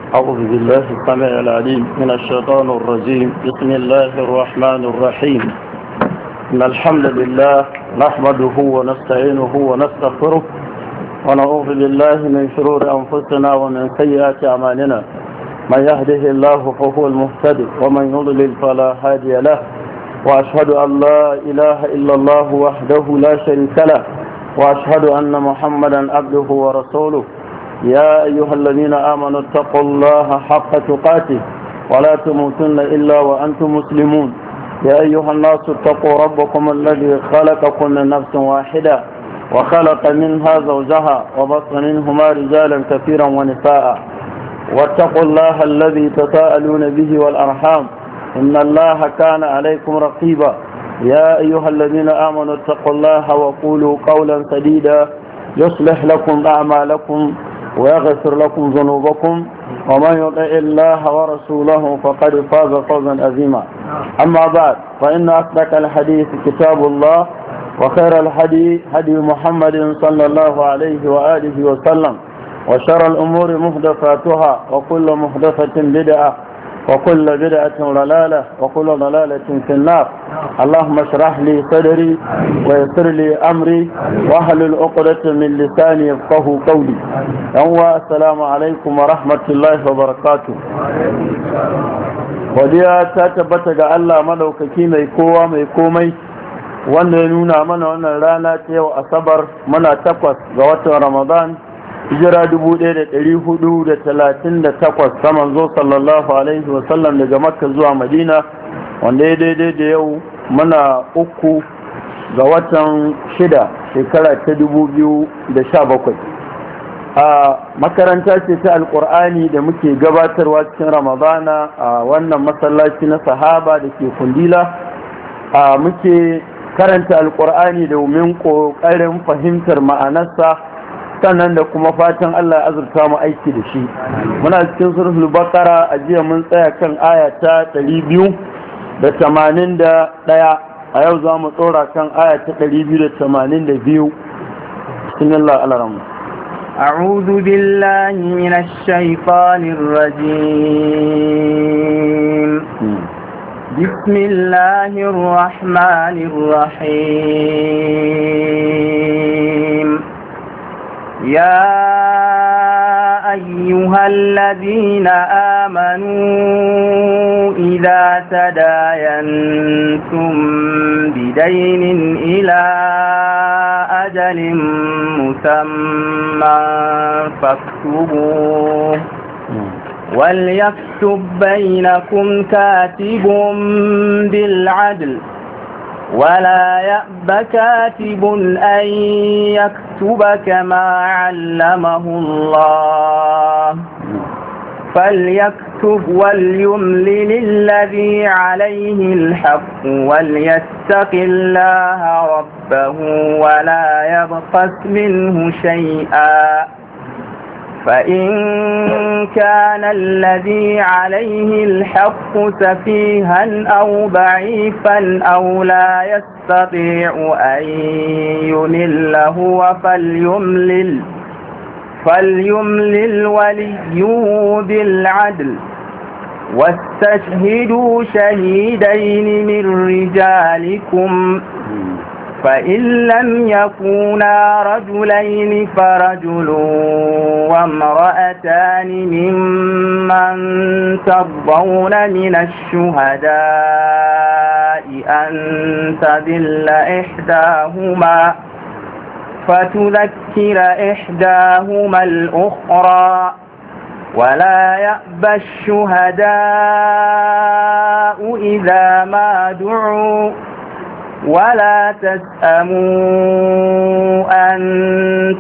أعوذ بالله السميع العليم من الشيطان الرجيم. بسم الله الرحمن الرحيم. إن الحمد لله نحمده ونستعينه ونستغفره ونعوذ بالله من شرور أنفسنا ومن سيئات أعمالنا. من يهده الله فهو المهتدي ومن يضلل فلا هادي له. وأشهد أن لا إله إلا الله وحده لا شريك له، وأشهد أن محمدا عبده ورسوله. يا أيها الذين آمنوا اتقوا الله حق تقاته ولا تموتن إلا وأنتم مسلمون. يا أيها الناس اتقوا ربكم الذي خلقكم من نفس واحدة وخلق منها زوجها وبث منهما رجالا كثيرا ونساء. واتقوا الله الذي تساءلون به والأرحام إن الله كان عليكم رقيبا. يا أيها الذين آمنوا اتقوا الله وقولوا قولا سديدا يصلح لكم أعمالكم ويغفر لكم ذنوبكم، ومن يطع الله ورسوله فقد فاز فوزا عظيما. أما بعد، فإن أصدق الحديث كتاب الله، وخير الهدي هدي محمد صلى الله عليه وآله وسلم، وشر الأمور محدثاتها، وكل محدثة بدعة، وكل بدعة ضلالة، وكل ضلالة في النار. اللهم اشرح لي صدري ويسر لي أمري واحلل عقدة من لساني يفقهوا قولي. السلام عليكم ورحمة الله وبركاته. Godiya ta tabbata ga Allah madaukaki mai kowa mai komai, wanda ya nuna mana wannan rana ta yau Asabar, muna 8 ga watan Ramadan, hijira 1438 ta manzo sallallahu alaihi wasallam daga Makka zuwa Madina, wanda ya daidai da yau muna 3 ga watan 6 shekara ta 2017. a makaranta ce ta alkur'ani da muke gabatarwa cikin Ramadana a wannan masallaci na Sahaba da ke Kundila. Muke karanta alkur'ani domin ƙoƙarin fahimtar ma'anarsa, sannan da kuma fatan Allah ya azurta mu aiki da shi. Muna cikin suratul Baqara, a jiya mun tsaya kan aya ta 281. a yau za mu tsora kan aya ta 282. bismillah al-rahman. أعوذ بالله من الشيطان الرجيم. بسم الله الرحمن الرحيم. يا أيها الذين آمنوا إذا تداينتم بدين إلى أجل مسمى فاكتبوه، وليكتب بينكم كاتب بالعدل ولا يأب كاتب أن يكتب كما علمه الله، فليكتب وليملل الذي عليه الحق وليتق الله ربه ولا يبخس منه شيئا. فإن كان الذي عليه الحق سفيها أو ضعيفا أو لا يستطيع أن يمل هو فليملل وليه بالعدل، واستشهدوا شهيدين من رجالكم، فإن لم يكونا رجلين فرجل وامرأتان ممن ترضون من الشهداء أن تضل إحداهما فتذكر إحداهما الأخرى، ولا يأبى الشهداء إذا ما دعوا، ولا تسأموا أن